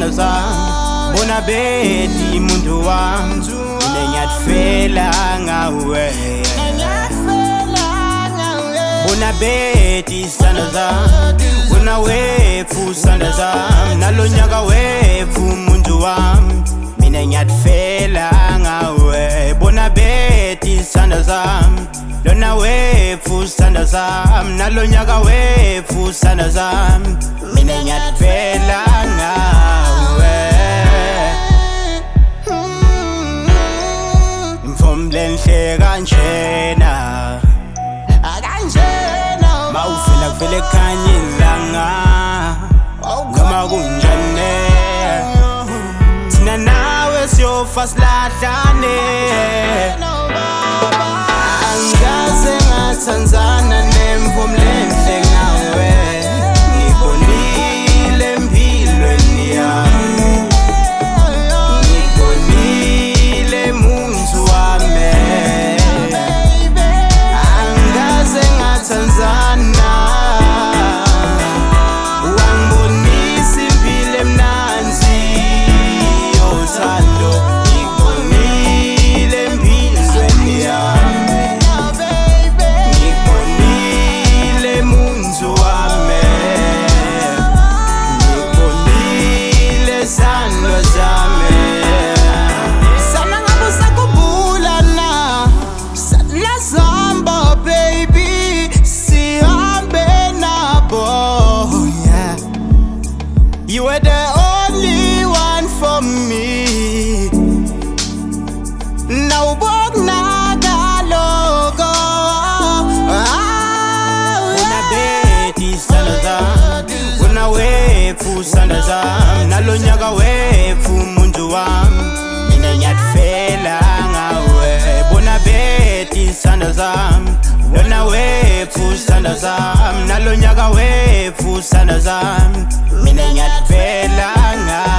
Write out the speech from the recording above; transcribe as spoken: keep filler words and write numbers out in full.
sandla zami bona beti muntu wami mina ngiyatfela ngawe bona beti sandla zami bona wethu sandla zami nalonyaka wethu muntu wami mina ngiyatfela ngawe bona beti sandla zami lona wethu sandla zami nalonyaka wethu sandla zami mina ngiyatfela ngawe mfomlenhle kanjena kanjena mawufela kuvele khanye ilanga noma kunjani thina nawe siyofa silahlane angaze ngathanzana nemfomlenhle ngawe ngibonile empilweni yami ngibonile muntu wami angaze ngathanzana wangibonisa impilo emnanzi yothando ngibonile empilweni yami ngibonile muntu wami ngibonile sandla zami sana ngabe usakhumbula na nasihamba baby sihambe nabo yeah you were the only one for me now ubonakala lokho bona beti sandla zami bona wethu sandla zami nalonyaka wethu muntu wami mina ngiyatfela ngawe bona beti sandla zami lona wethu sandla zami nalonyaka wethu sandla zami mina ngiyatfela ngawe